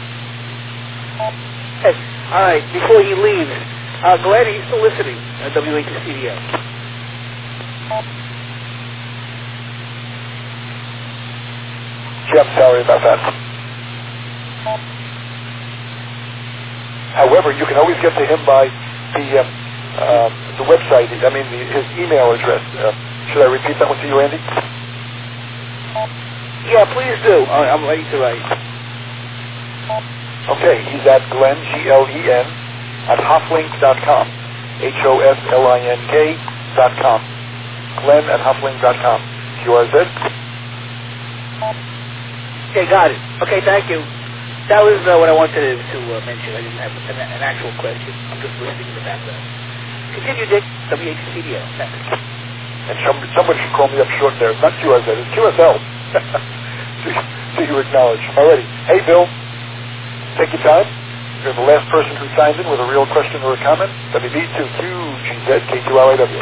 Hey, all right, before he leaves, uh, Glenn, are you still listening at W A T C D L? Gee, I'm sorry about that. However, you can always get to him by the um, uh, the website, I mean the, his email address. Uh, should I repeat that one to you, Andy? Yeah, please do. Uh, I'm ready to write. Okay, he's at Glenn, G L E N, at hoflink dot com. H O S L I N K dot com. Glenn at hoflink dot com. Q R Z? Okay, got it. Okay, thank you. That was uh, what I wanted to, to uh, mention. I didn't have an, an actual question. I'm just listening in the background. Continue, Dick. W A T C D L. Thanks. And somebody, somebody should call me up short there. It's not Q R Z, it's Q S L. so, so you acknowledge. Alrighty. Hey, Bill. Take your time. You're the last person who signed in with a real question or a comment. W B two Q G Z K two R I W.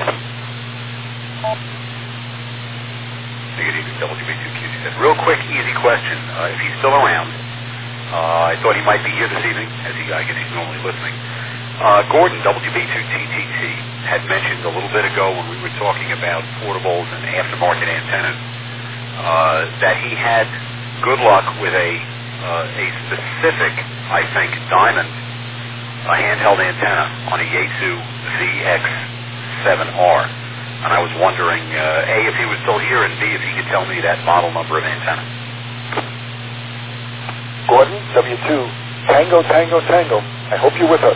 Good evening, W B two Q G Z. Real quick, easy question. Uh, if he's still around, uh, I thought he might be here this evening, as he, I guess he's normally listening. Uh, Gordon, W B two T T T, had mentioned a little bit ago when we were talking about portables and aftermarket antennas uh, that he had good luck with a uh, a specific, I think, diamond, a handheld antenna on a Yaesu Z X seven R. And I was wondering, uh, A, if he was still here, and B, if he could tell me that model number of antenna. Gordon, W two, Tango, Tango, Tango. I hope you're with us.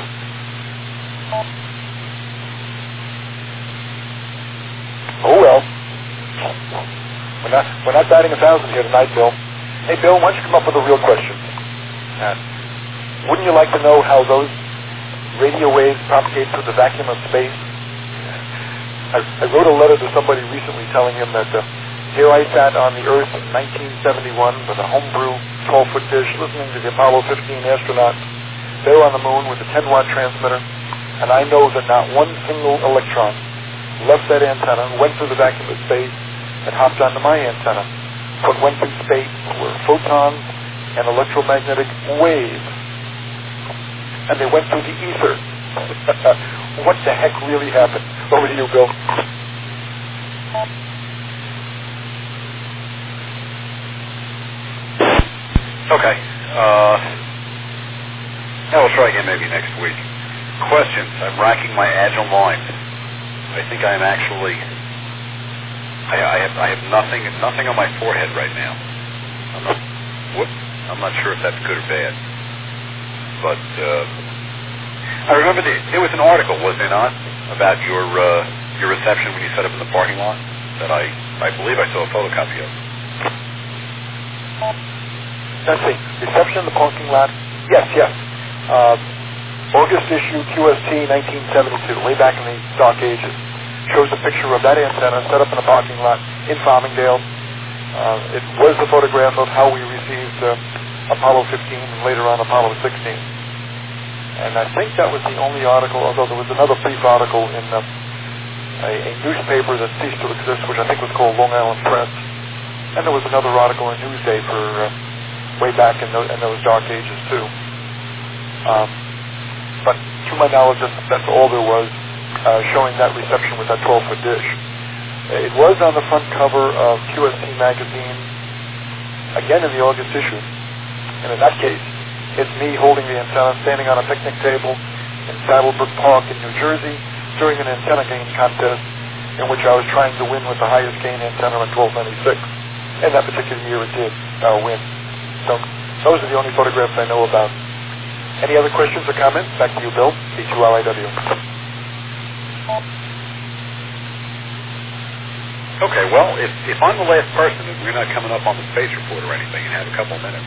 Oh, well. We're not, we're not batting a thousand here tonight, Bill. Hey, Bill, why don't you come up with a real question? Uh, wouldn't you like to know how those radio waves propagate through the vacuum of space? I, I wrote a letter to somebody recently telling him that uh, here I sat on the Earth in nineteen seventy-one with a homebrew twelve-foot dish listening to the Apollo fifteen astronauts. They're on the moon with a ten-watt transmitter, and I know that not one single electron left that antenna, went through the vacuum of space, and hopped onto my antenna. What went through space were photons and electromagnetic waves, and they went through the ether. What the heck really happened? Over to you, Bill. Okay. Uh, now we'll try again maybe next week. Questions. I'm racking my agile mind. I think I'm actually... I, I have I have nothing nothing on my forehead right now. I'm not, whoop, I'm not sure if that's good or bad. But uh, I remember the, there was an article, was there not, about your uh, your reception when you set up in the parking lot that I, I believe I saw a photocopy of. Let's see. Reception in the parking lot? Yes, yes. Uh, August issue Q S T nineteen seventy-two, way back in the dark ages. Shows a picture of that antenna set up in a parking lot in Farmingdale. Uh, it was the photograph of how we received uh, Apollo fifteen and later on Apollo sixteen. And I think that was the only article, although there was another brief article in uh, a, a newspaper that ceased to exist, which I think was called Long Island Press. And there was another article in Newsday for uh, way back in, the, in those dark ages too. Um, but to my knowledge, that's, that's all there was. Uh, showing that reception with that twelve-foot dish. It was on the front cover of Q S T magazine, again in the August issue. And in that case, it's me holding the antenna, standing on a picnic table in Saddlebrook Park in New Jersey during an antenna gain contest in which I was trying to win with the highest gain antenna in twelve ninety-six. And that particular year it did uh, win. So those are the only photographs I know about. Any other questions or comments? Back to you, Bill, K two R I W. Okay, well, if, if I'm the last person and we're not coming up on the space report or anything and have a couple of minutes,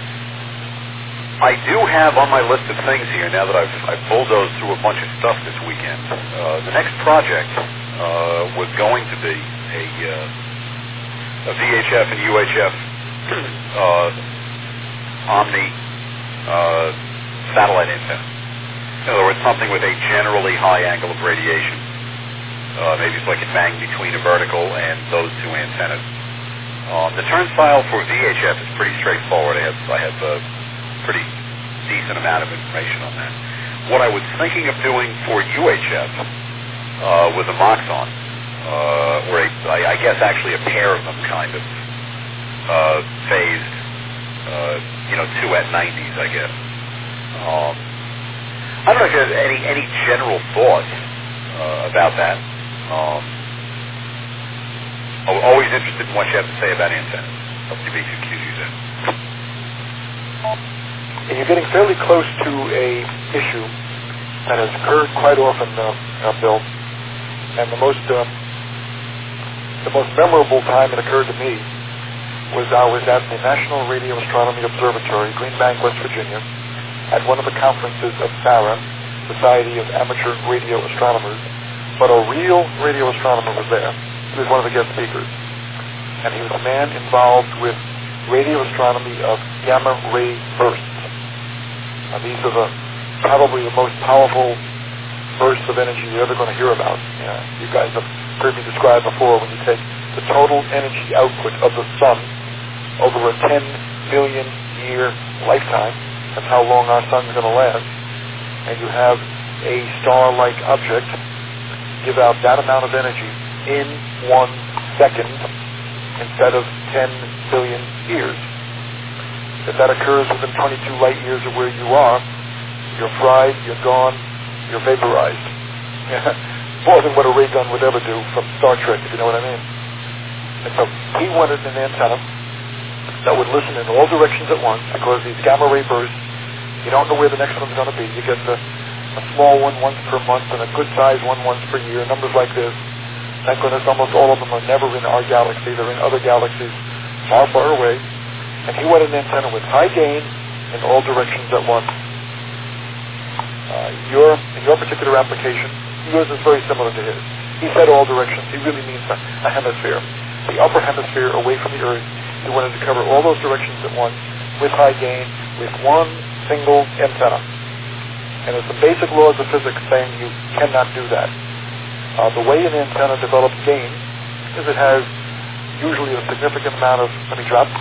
I do have on my list of things here, now that I've, I've bulldozed through a bunch of stuff this weekend, uh, the next project uh, was going to be a, uh, a V H F and U H F uh, Omni uh, satellite antenna. In other words, something with a generally high angle of radiation. Uh, maybe so I could bang between a vertical and those two antennas. Um, the turnstile for V H F is pretty straightforward. I have, I have uh, pretty decent amount of information on that. What I was thinking of doing for U H F uh, was a Moxon, uh, or a, I, I guess actually a pair of them, kind of uh, phased, uh, you know, two at nineties, I guess. Um, I don't know if you have any any general thoughts uh, about that. Um, always interested in what you have to say about antennas. W B two Q G Z. And you're getting fairly close to a issue that has occurred quite often, uh, uh, Bill. And the most uh, the most memorable time it occurred to me was I was at the National Radio Astronomy Observatory, Green Bank, West Virginia, at one of the conferences of SARA, Society of Amateur Radio Astronomers. But a real radio astronomer was there. He was one of the guest speakers. And he was a man involved with radio astronomy of gamma ray bursts. Now, these are the probably the most powerful bursts of energy you're ever going to hear about. Yeah, you guys have heard me describe before when you take the total energy output of the sun over a ten million year lifetime. That's how long our sun's going to last. And you have a star-like object give out that amount of energy in one second instead of ten billion years. If that occurs within twenty-two light years of where you are, you're fried, you're gone, you're vaporized. More than what a ray gun would ever do from Star Trek, if you know what I mean. And so he wanted an antenna that would listen in all directions at once, because these gamma ray bursts, you don't know where the next one's going to be. You get the, a small one once per month and a good size one once per year, numbers like this. Thank goodness almost all of them are never in our galaxy. They're in other galaxies far, far away. And he wanted an antenna with high gain in all directions at once. Uh, your, in your particular application, yours is very similar to his. He said all directions. He really means a, a hemisphere. The upper hemisphere away from the Earth. He wanted to cover all those directions at once with high gain, with one single antenna. And there's some basic laws of physics saying you cannot do that. Uh, the way an antenna develops gain is it has usually a significant amount of, let me drop,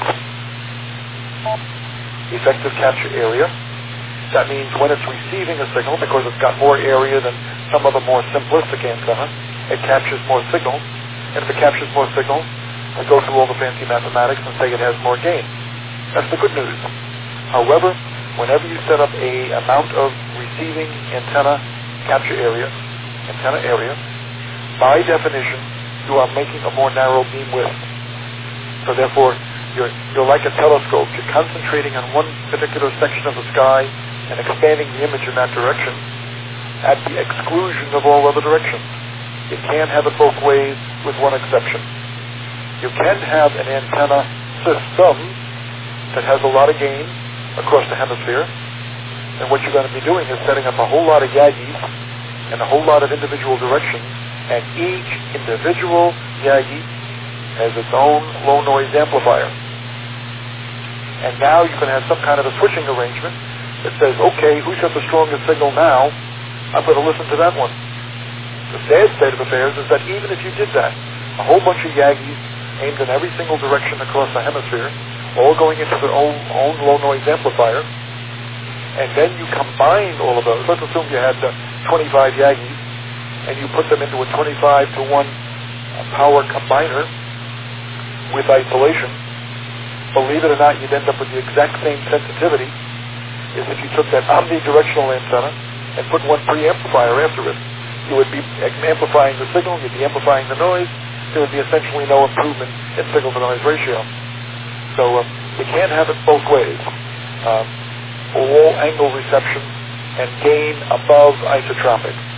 effective capture area. That means when it's receiving a signal, because it's got more area than some other more simplistic antenna, it captures more signal. And if it captures more signal, I go through all the fancy mathematics and say it has more gain. That's the good news. However, whenever you set up a amount of receiving antenna capture area, antenna area, by definition, you are making a more narrow beam width. So therefore, you're, you're like a telescope. You're concentrating on one particular section of the sky and expanding the image in that direction at the exclusion of all other directions. You can't have it both ways, with one exception. You can have an antenna system that has a lot of gain across the hemisphere, and what you're going to be doing is setting up a whole lot of Yagis and a whole lot of individual directions, and each individual Yagi has its own low noise amplifier. And now you can have some kind of a switching arrangement that says, okay, who's got the strongest signal now? I'm going to listen to that one. The sad state of affairs is that even if you did that, a whole bunch of Yagis aimed in every single direction across the hemisphere, all going into their own, own low noise amplifier, and then you combine all of those. Let's assume you had uh, twenty-five Yagis, and you put them into a twenty-five to one uh, power combiner with isolation. Believe it or not, you'd end up with the exact same sensitivity as if you took that omnidirectional antenna and put one preamplifier after it. You would be amplifying the signal, you'd be amplifying the noise. There would be essentially no improvement in signal-to-noise ratio. So um, you can't have it both ways. Um, all angle reception and gain above isotropic.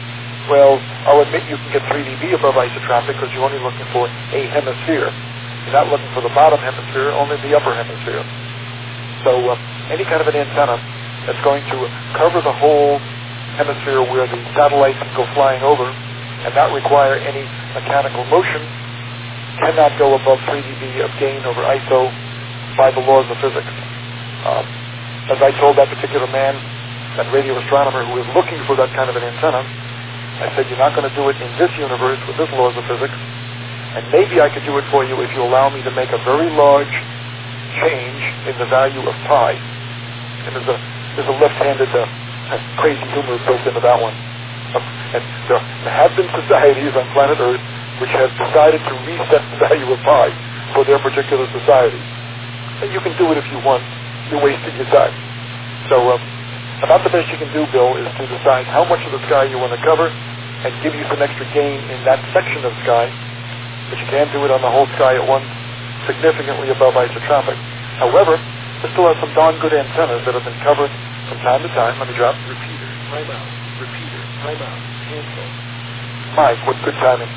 Well, I'll admit you can get three D B above isotropic because you're only looking for a hemisphere. You're not looking for the bottom hemisphere, only the upper hemisphere. So uh, any kind of an antenna that's going to cover the whole hemisphere where the satellites can go flying over and not require any mechanical motion cannot go above three D B of gain over I S O by the laws of physics. Um, as I told that particular man, that radio astronomer who was looking for that kind of an antenna, I said, you're not going to do it in this universe with this laws of physics, and maybe I could do it for you if you allow me to make a very large change in the value of pi. And there's a, there's a left-handed uh, crazy humor built into that one. And there, there have been societies on planet Earth which have decided to reset the value of pi for their particular society. And you can do it if you want. You're wasting your time. So uh, about the best you can do, Bill, is to decide how much of the sky you want to cover and give you some extra gain in that section of sky. But you can't do it on the whole sky at once, significantly above isotropic. However, there still are some darn good antennas that have been covered from time to time. Let me drop. Repeater, time out. Repeater, time out. Cancel. My, what good timing.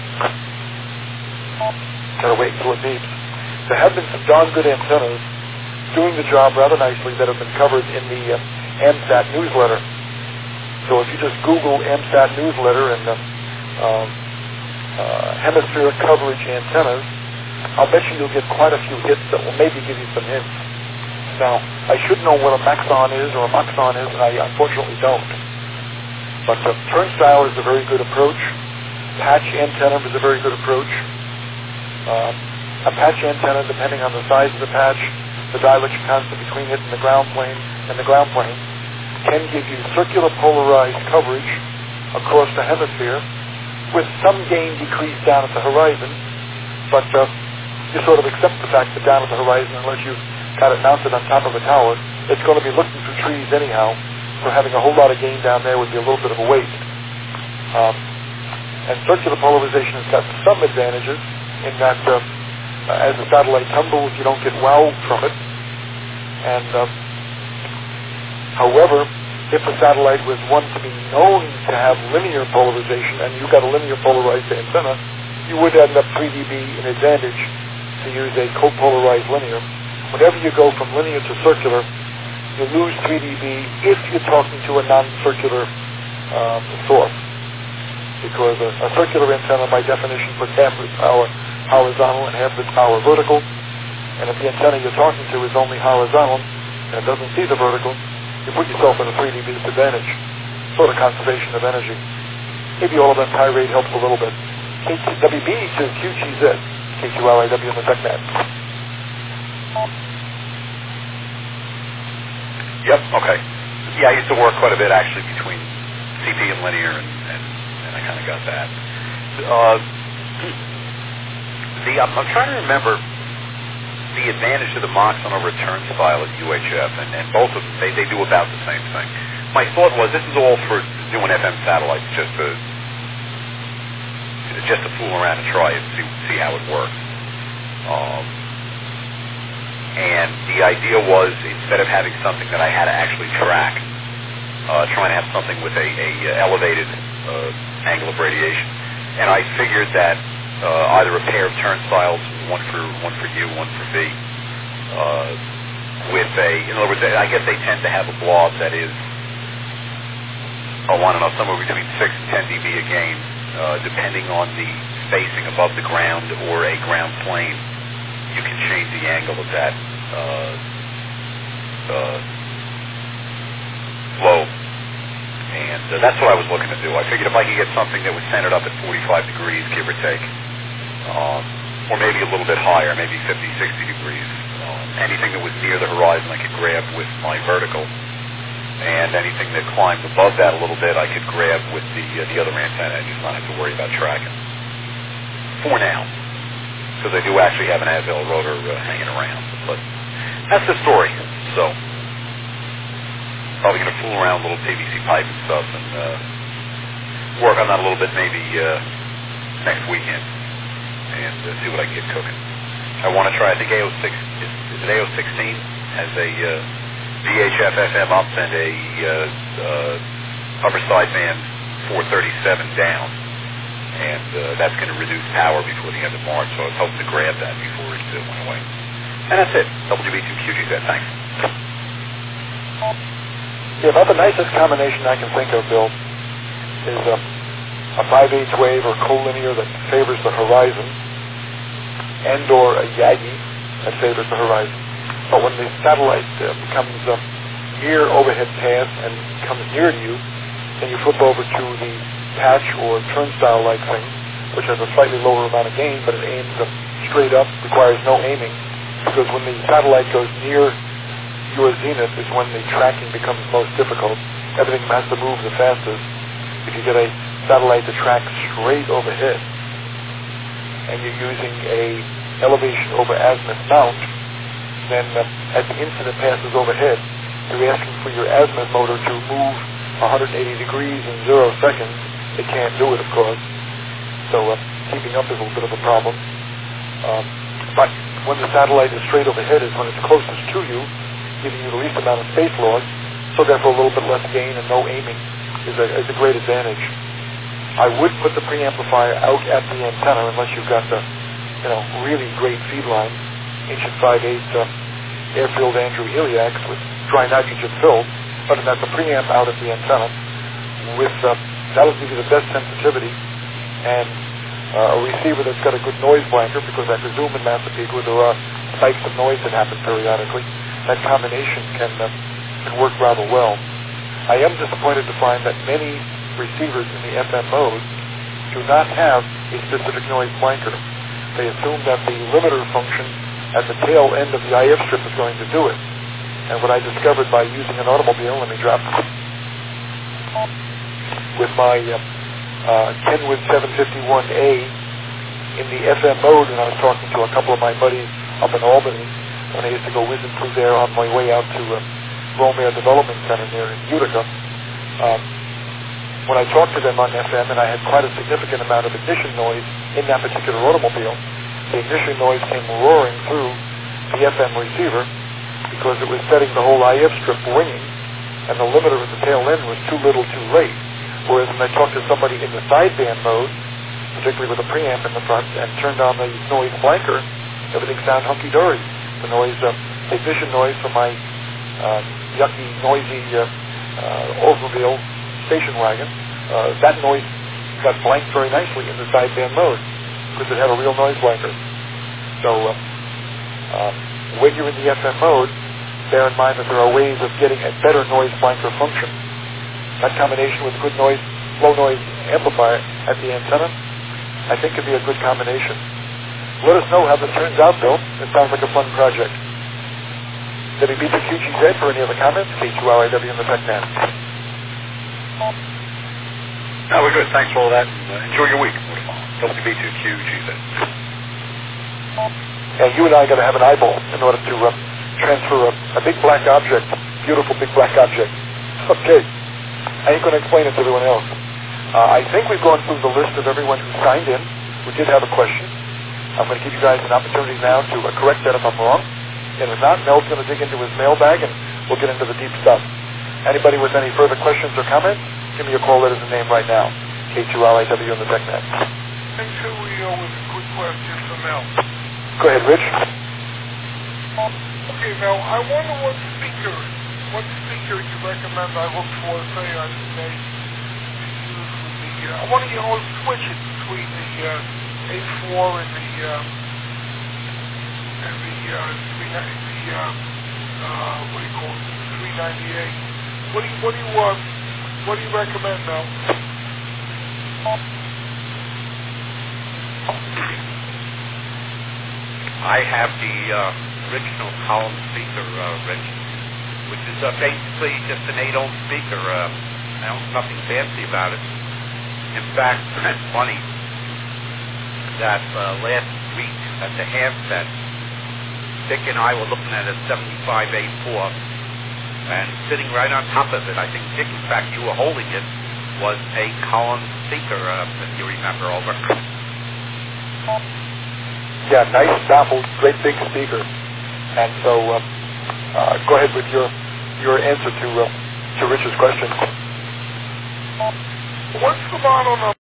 Gotta wait until it beeps. There have been some darn good antennas doing the job rather nicely that have been covered in the uh, AMSAT newsletter. So if you just Google AMSAT newsletter and uh, um, uh, hemisphere coverage antennas, I'll bet you you'll get quite a few hits that will maybe give you some hints. Now, I should know what a maxon is or a moxon is, and I unfortunately don't. But uh, turnstile is a very good approach. Patch antenna is a very good approach. Uh, a patch antenna, depending on the size of the patch, the dielectric constant between it and the ground plane and the ground plane, can give you circular polarized coverage across the hemisphere with some gain decrease down at the horizon, but uh, you sort of accept the fact that down at the horizon, unless you've got it mounted on top of a tower, it's going to be looking through trees anyhow, so having a whole lot of gain down there would be a little bit of a waste. Um, and circular polarization has got some advantages in that uh, uh, as the satellite tumbles, you don't get wowed from it. And uh, however, if the satellite was one to be known to have linear polarization, and you got a linear polarized antenna, you would end up three D B an advantage to use a copolarized linear. Whenever you go from linear to circular, you lose three D B if you're talking to a non-circular um, source. Because a, a circular antenna, by definition, puts half its power horizontal and half its power vertical. And if the antenna you're talking to is only horizontal and it doesn't see the vertical, you put yourself in a three D B disadvantage. Sort of conservation of energy. Maybe all of that tirade helps a little bit. K T W B to Q G Z, K Q R I W in the TechNet. Yep, okay. Yeah, I used to work quite a bit actually between C P and linear, and, and, and I kind of got that. Uh, the I'm, I'm trying to remember the advantage of the Moxon over a turnstile at U H F, and, and both of them, they, they do about the same thing. My thought was this is all for doing F M satellites, just to just to fool around and try it, see see how it works. Um, and the idea was, instead of having something that I had to actually track, uh, trying to have something with a, a elevated uh, angle of radiation. And I figured that uh, either a pair of turnstiles, one for one for U, one for V, uh, with a, in other words, I guess they tend to have a blob that is, oh, I don't know, somewhere between six and ten D B a gain, uh, depending on the spacing above the ground or a ground plane. You can change the angle of that uh, uh, lobe. And uh, that's what I was looking to do. I figured if I could get something that was centered up at forty-five degrees, give or take, um, or maybe a little bit higher, maybe fifty, sixty degrees, um, anything that was near the horizon I could grab with my vertical, and anything that climbed above that a little bit I could grab with the uh, the other antenna and just not have to worry about tracking. For now. Because I do actually have an Avell rotor uh, hanging around. But that's the story. So, probably going to fool around with a little P V C pipe and stuff and uh, work on that a little bit maybe uh, next weekend and uh, see what I can get cooking. I want to try, I think A O six, is, is it A O sixteen? Has a uh, V H F F M up and a uh, uh, upper sideband four thirty-seven down, and uh, that's going to reduce power before the end of March. So I was hoping to grab that before it uh, went away. And that's it. W B two Q G Z. Thanks. Yeah, about the nicest combination I can think of, Bill, is a, a five eighths wave or collinear that favors the horizon, and or a Yagi that favors the horizon. But when the satellite uh, becomes uh, near overhead pass and comes near to you, then you flip over to the patch or turnstile-like thing, which has a slightly lower amount of gain, but it aims uh, straight up, requires no aiming, because when the satellite goes near your zenith is when the tracking becomes most difficult. Everything has to move the fastest. If you get a satellite to track straight overhead, and you're using a elevation over azimuth mount, then uh, as the instant it passes overhead, you're asking for your azimuth motor to move one hundred eighty degrees in zero seconds. It can't do it, of course. So uh, keeping up is a little bit of a problem. Um, but when the satellite is straight overhead is when it's closest to you, giving you the least amount of space loss, so therefore a little bit less gain and no aiming is a, is a great advantage. I would put the preamplifier out at the antenna unless you've got the, you know, really great feed line, ancient five eighths uh, air-filled Andrew Heliacs with dry nitrogen filled, but that's a preamp out at the antenna. With uh, that'll give you the best sensitivity and uh, a receiver that's got a good noise blanker, because I presume in Massapequa where there are spikes of noise that happen periodically. That combination can, uh, can work rather well. I am disappointed to find that many receivers in the F M mode do not have a specific noise blanker. They assume that the limiter function at the tail end of the I F strip is going to do it. And what I discovered by using an automobile, let me drop with my uh, uh, Kenwood seven fifty-one A in the F M mode, and I was talking to a couple of my buddies up in Albany when I used to go whizzing through there on my way out to uh, Romare Development Center there in Utica. Um, when I talked to them on F M, and I had quite a significant amount of ignition noise in that particular automobile, the ignition noise came roaring through the F M receiver because it was setting the whole I F strip ringing, and the limiter at the tail end was too little too late. Whereas when I talked to somebody in the sideband mode, particularly with a preamp in the front, and turned on the noise blanker, everything sounded hunky-dory. The noise, uh, the ignition noise from my uh, yucky, noisy uh, uh, Oldsmobile station wagon, uh, that noise got blanked very nicely in the sideband mode because it had a real noise blanker. So uh, uh, when you're in the F M mode, bear in mind that there are ways of getting a better noise blanker function. That combination with a good noise, low noise amplifier at the antenna, I think could be a good combination. Let us know how this turns out, Bill. It sounds like a fun project. W B two Q G Z for any other comments. K two R I W in the TechNet. No, we're good. Thanks for all that. And, uh, enjoy your week. W B two Q G Z. And you and I got to have an eyeball in order to uh, transfer a, a big black object, beautiful big black object. Okay. I ain't going to explain it to everyone else. Uh, I think we've gone through the list of everyone who signed in who did have a question. I'm going to give you guys an opportunity now to uh, correct that if I'm wrong. And if not, Mel's going to dig into his mailbag and we'll get into the deep stuff. Anybody with any further questions or comments, give me a call, letters and name right now. K two R I W in the TechNet. Thanks, Julio, with a quick question for Mel. Go ahead, Rich. Okay, Mel, I wonder what speaker, what speaker you recommend I look for, say, on today to use with the, uh, I want to, you know, switch it between the uh, A four and the, uh, and the, uh, three, the, uh, uh, what do you call it, three ninety-eight. What do you, what do you, uh, what do you recommend, Mel? I have the uh, original column speaker, uh, Rich, which is uh, basically just an eight ohm speaker. Uh, I don't, nothing fancy about it. In fact, it's funny that uh, last week at the half set, Dick and I were looking at a seventy-five A four, and sitting right on top of it, I think, Dick, in fact, you were holding it, was a column speaker, uh, if you remember, over. Yeah, nice, baffled, great big speaker. And so, uh, uh, go ahead with your your answer to uh, to Richard's question. What's the model number?